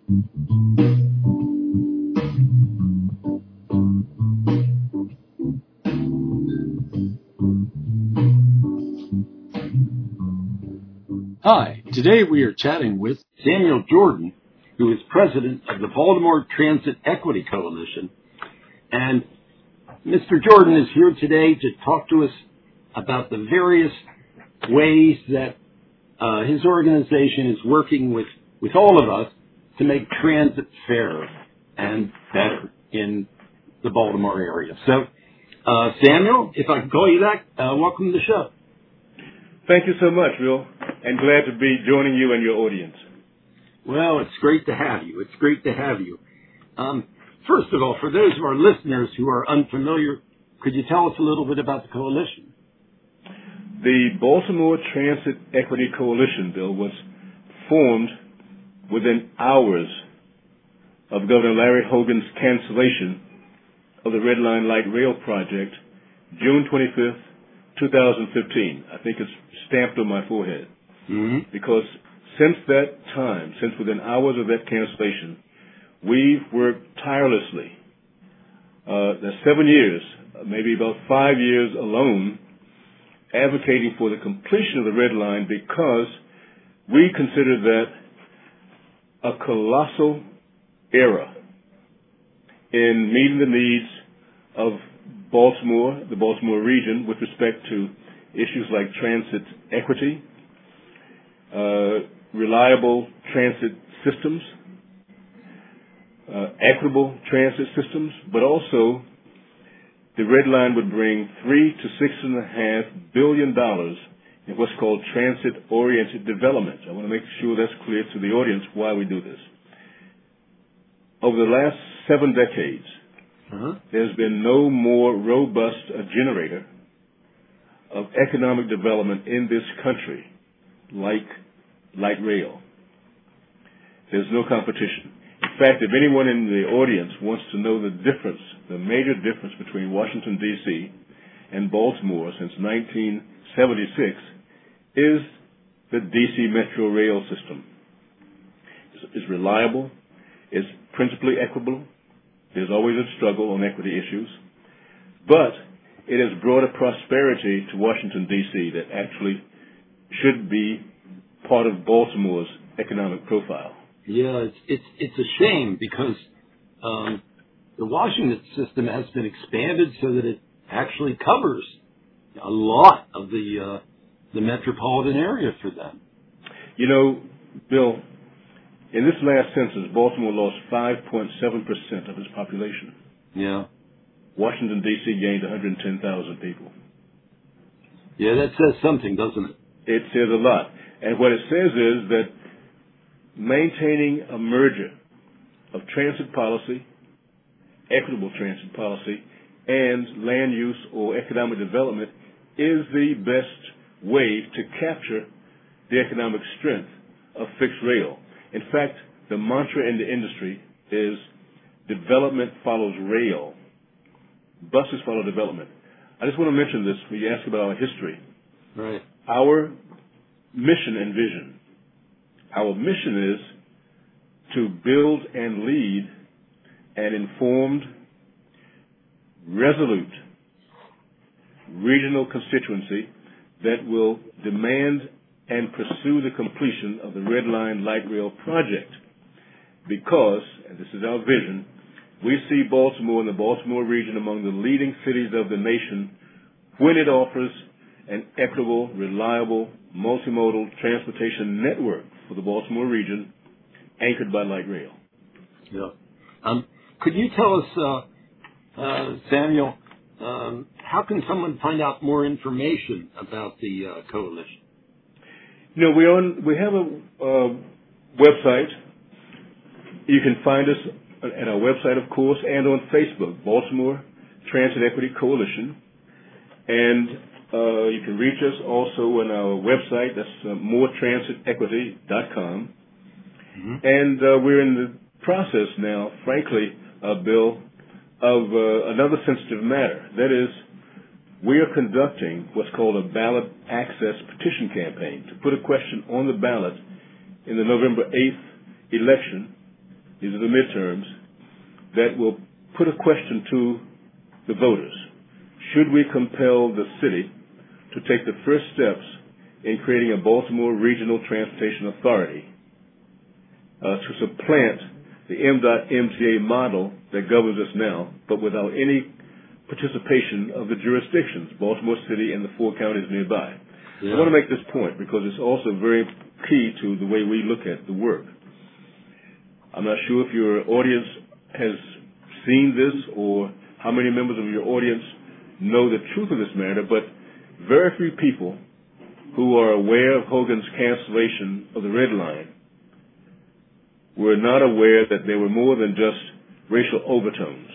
Hi, today we are chatting with Samuel Jordan, who is president of the Baltimore Transit Equity Coalition. And Mr. Jordan is here today to talk to us about the various ways that his organization is working with all of us to make transit fairer and better in the Baltimore area. So, Samuel, if I can call you that, welcome to the show. Thank you so much, Bill, and glad to be joining you and your audience. Well, it's great to have you. It's great to have you. First of all, for those of our listeners who are unfamiliar, could you tell us a little bit about the coalition? The Baltimore Transit Equity Coalition, Bill, was formed within hours of Governor Larry Hogan's cancellation of the Red Line Light Rail project, June 25th, 2015. I think it's stamped on my forehead. Mm-hmm. Because since that time, since within hours of that cancellation, we've worked tirelessly. That's 7 years, maybe about 5 years alone, advocating for the completion of the Red Line because we consider that a colossal error in meeting the needs of Baltimore, the Baltimore region, with respect to issues like transit equity, reliable transit systems, equitable transit systems, but also the Red Line would bring $3 to $6.5 billion in what's called transit-oriented development. I want to make sure that's clear to the audience why we do this. Over the last 7 decades, there's been no more robust a generator of economic development in this country like light rail. There's no competition. In fact, if anyone in the audience wants to know the difference, the major difference between Washington, D.C. and Baltimore since 1976 is the D.C. Metro Rail system. It's reliable. It's principally equitable. There's always a struggle on equity issues. But it has brought a prosperity to Washington, D.C. that actually should be part of Baltimore's economic profile. Yeah, it's a shame because the Washington system has been expanded so that it actually covers a lot of the metropolitan area for them. You know, Bill, in this last census, Baltimore lost 5.7% of its population. Yeah. Washington, D.C. gained 110,000 people. Yeah, that says something, doesn't it? It says a lot. And what it says is that maintaining a merger of transit policy, equitable transit policy, and land use or economic development is the best way to capture the economic strength of fixed rail. In fact, the mantra in the industry is development follows rail. Buses follow development. I just want to mention this when you ask about our history. Right. Our mission and vision. Our mission is to build and lead an informed, resolute regional constituency that will demand and pursue the completion of the Red Line Light Rail project. Because, and this is our vision, we see Baltimore and the Baltimore region among the leading cities of the nation when it offers an equitable, reliable, multimodal transportation network for the Baltimore region anchored by light rail. Yeah. Could you tell us, Samuel, how can someone find out more information about the coalition? You know, we have a website. You can find us at our website, of course, and on Facebook, Baltimore Transit Equity Coalition. And you can reach us also on our website. That's moretransitequity.com. Mm-hmm. And we're in the process now, frankly, Bill, of another sensitive matter. That is, we are conducting what's called a ballot access petition campaign to put a question on the ballot in the November 8th election these are the midterms, that will put a question to the voters. Should we compel the city to take the first steps in creating a Baltimore Regional Transportation Authority to supplant the MDOT MTA model that governs us now, but without any participation of the jurisdictions, Baltimore City and the 4 counties nearby? Yeah. I want to make this point because it's also very key to the way we look at the work. I'm not sure if your audience has seen this or how many members of your audience know the truth of this matter, but very few people who are aware of Hogan's cancellation of the Red Line were not aware that there were more than just racial overtones.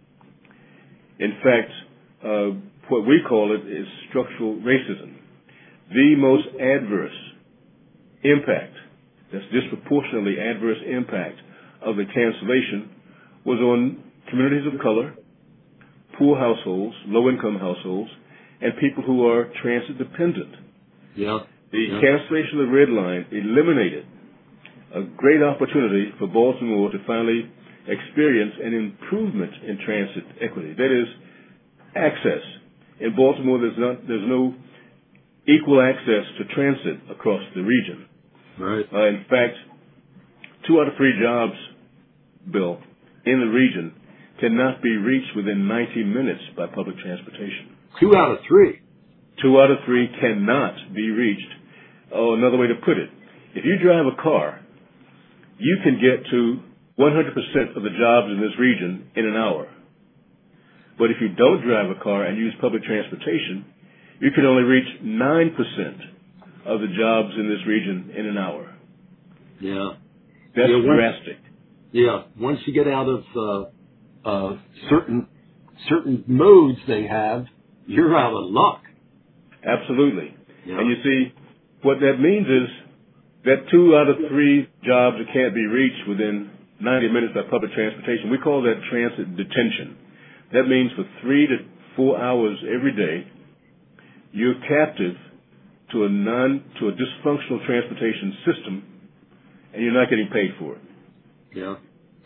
In fact, what we call it is structural racism. The most adverse impact, that's disproportionately adverse impact of the cancellation was on communities of color, poor households, low-income households, and people who are transit dependent. Yeah. The cancellation of the Red Line eliminated a great opportunity for Baltimore to finally experience an improvement in transit equity. That is, access. In Baltimore, there's no equal access to transit across the region. Right. In fact, 2 out of 3 jobs, Bill, in the region cannot be reached within 90 minutes by public transportation. 2 out of 3? 2 out of 3 cannot be reached. Oh, another way to put it, if you drive a car, you can get to 100% of the jobs in this region in an hour. But if you don't drive a car and use public transportation, you can only reach 9% of the jobs in this region in an hour. Yeah. That's drastic. Yeah. Once you get out of certain modes they have, you're out of luck. Absolutely. Yeah. And you see, what that means is that 2 out of 3 jobs that can't be reached within 90 minutes by public transportation, we call that transit detention. That means for 3 to 4 hours every day, you're captive to a dysfunctional transportation system, and you're not getting paid for it. Yeah.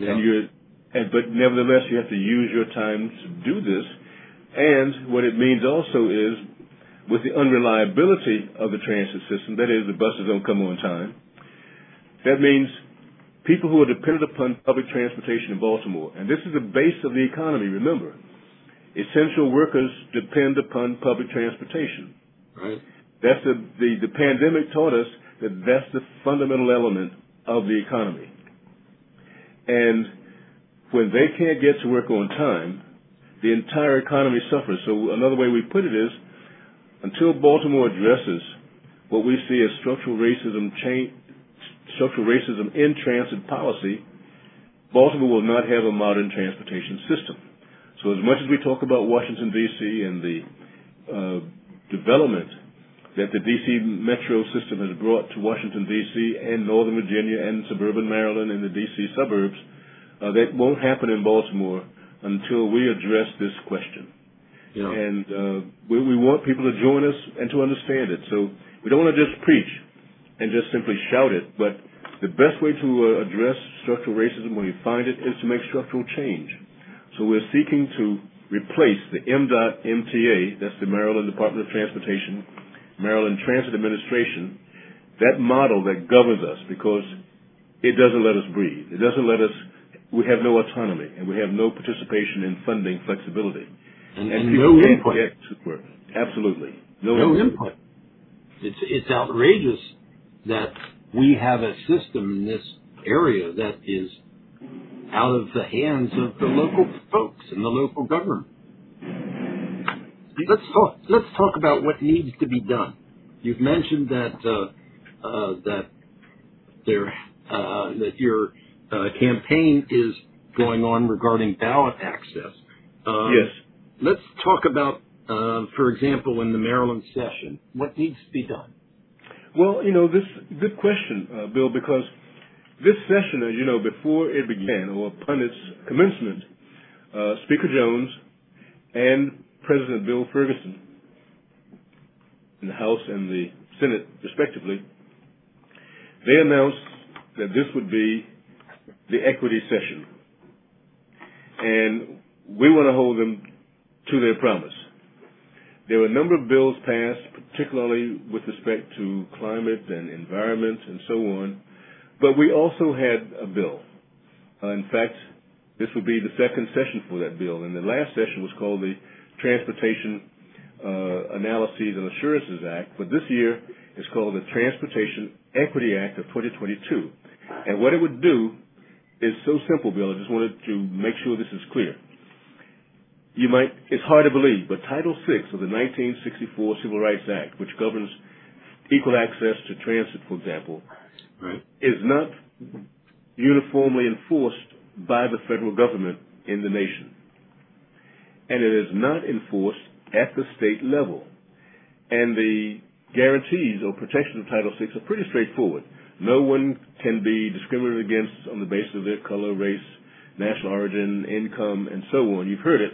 But nevertheless, you have to use your time to do this. And what it means also is, with the unreliability of the transit system, that is, the buses don't come on time, that means people who are dependent upon public transportation in Baltimore, and this is the base of the economy, remember, essential workers depend upon public transportation. Right. That's the pandemic taught us that that's the fundamental element of the economy. And when they can't get to work on time, the entire economy suffers. So another way we put it is, until Baltimore addresses what we see as structural racism in transit policy, Baltimore will not have a modern transportation system. So as much as we talk about Washington, D.C. and the development that the D.C. metro system has brought to Washington, D.C. and Northern Virginia and suburban Maryland and the D.C. suburbs, that won't happen in Baltimore until we address this question. Yeah. And we want people to join us and to understand it. So we don't want to just preach and just simply shout it, but the best way to address structural racism when we find it is to make structural change. So we're seeking to replace the MDOT MTA, that's the Maryland Department of Transportation, Maryland Transit Administration, that model that governs us, because it doesn't let us breathe. It doesn't let us, we have no autonomy, and we have no participation in funding flexibility. And no input. Get to work. Absolutely. No input. It's outrageous that we have a system in this area that is out of the hands of the local folks and the local government. Let's talk about what needs to be done. You've mentioned that your campaign is going on regarding ballot access. Yes. Let's talk about, for example, in the Maryland session, what needs to be done? Well, this good question, Bill, because this session, as you know, before it began or upon its commencement, Speaker Jones and President Bill Ferguson in the House and the Senate, respectively, they announced that this would be the equity session. And we want to hold them to their promise. There were a number of bills passed, particularly with respect to climate and environment and so on, but we also had a bill. In fact, this would be the second session for that bill, and the last session was called the Transportation Analyses and Assurances Act, but this year it's called the Transportation Equity Act of 2022. And what it would do is so simple, Bill. I just wanted to make sure this is clear. It's hard to believe, but Title VI of the 1964 Civil Rights Act, which governs equal access to transit, for example, right, is not uniformly enforced by the federal government in the nation. And it is not enforced at the state level. And the guarantees or protections of Title VI are pretty straightforward. No one can be discriminated against on the basis of their color, race, national origin, income, and so on. You've heard it.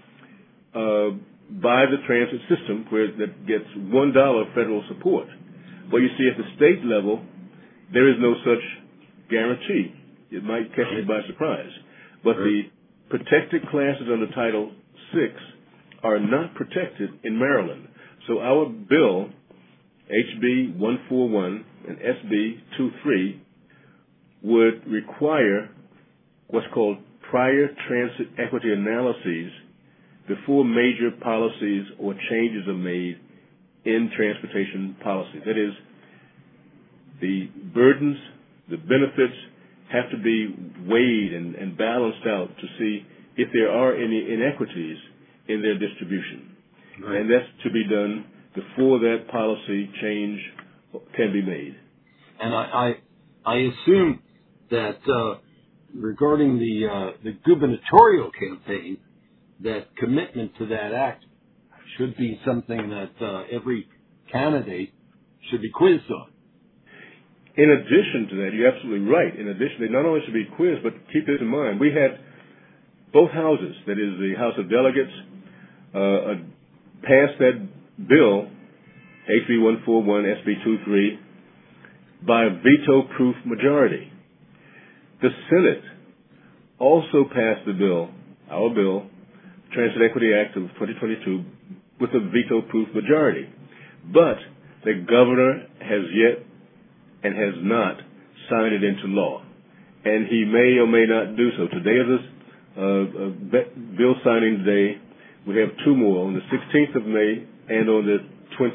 By the transit system that gets $1 federal support. But you see, at the state level, there is no such guarantee. It might catch you by surprise. But the protected classes under Title VI are not protected in Maryland. So our bill, HB 141 and SB 23, would require what's called prior transit equity analyses before major policies or changes are made in transportation policy. That is, the burdens, the benefits have to be weighed and balanced out to see if there are any inequities in their distribution. Right. And that's to be done before that policy change can be made. And I assume that regarding the gubernatorial campaign, that commitment to that act should be something that every candidate should be quizzed on. In addition to that, you're absolutely right. In addition, they not only should be quizzed, but keep this in mind. We had both houses, that is the House of Delegates, passed that bill, HB 141, SB 23, by a veto-proof majority. The Senate also passed the bill, our bill, Transit Equity Act of 2022, with a veto-proof majority. But the governor has yet and has not signed it into law. And he may or may not do so. Today is bill signing day. We have two more, on the 16th of May and on the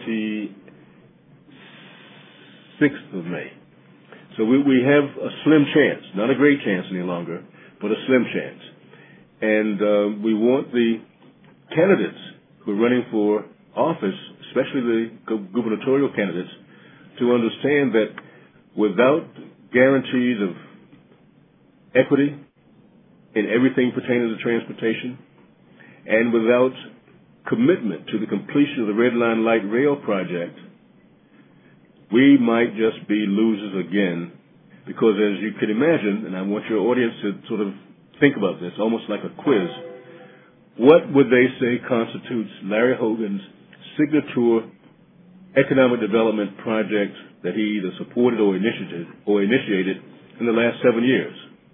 26th of May. So we have a slim chance, not a great chance any longer, but a slim chance. And we want the candidates who are running for office, especially the gubernatorial candidates, to understand that without guarantees of equity in everything pertaining to transportation, and without commitment to the completion of the Red Line Light Rail project, we might just be losers again, because as you can imagine, and I want your audience to sort of think about this, almost like a quiz, what would they say constitutes Larry Hogan's signature economic development project that he either supported or initiated in the last 7 years?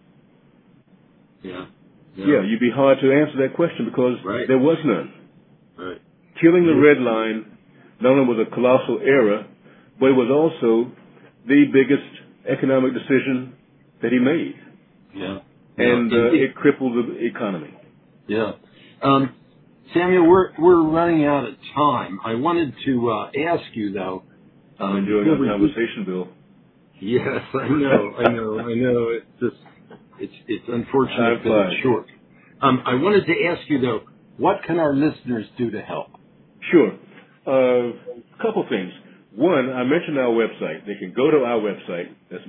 Yeah, you'd be hard to answer that question because there was none. Right. Killing the Red Line not only was a colossal error, but it was also the biggest economic decision that he made. Yeah. And it crippled the economy. Yeah. Samuel, we're running out of time. I wanted to ask you, though. I'm enjoying our conversation, Bill. Yes, I know. It's unfortunate that it's short. I wanted to ask you, though, what can our listeners do to help? Sure. A couple things. One, I mentioned our website. They can go to our website. That's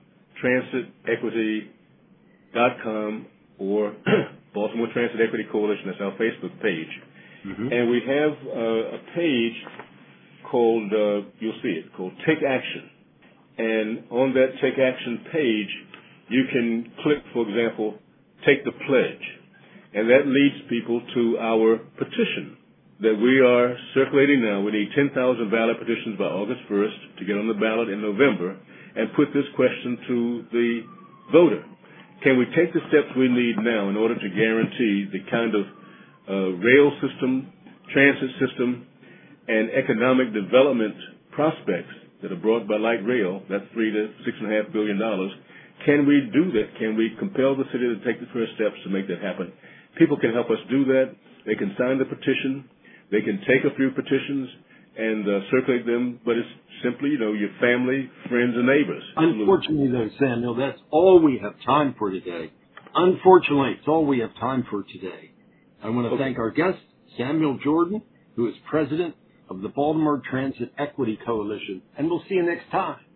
moretransitequity.com or Baltimore Transit Equity Coalition. That's our Facebook page. Mm-hmm. And we have a page called, you'll see it, called Take Action. And on that Take Action page, you can click, for example, Take the Pledge. And that leads people to our petition that we are circulating now. We need 10,000 valid petitions by August 1st to get on the ballot in November and put this question to the voter. can we take the steps we need now in order to guarantee the kind of rail system, transit system, and economic development prospects that are brought by light rail, that's $3 to $6.5 billion. Can we do that? Can we compel the city to take the first steps to make that happen? People can help us do that. They can sign the petition. They can take a few petitions and circulate them, but it's simply, your family, friends, and neighbors. Unfortunately, though, Samuel, that's all we have time for today. Unfortunately, it's all we have time for today. I want to thank our guest, Samuel Jordan, who is president of the Baltimore Transit Equity Coalition, and we'll see you next time.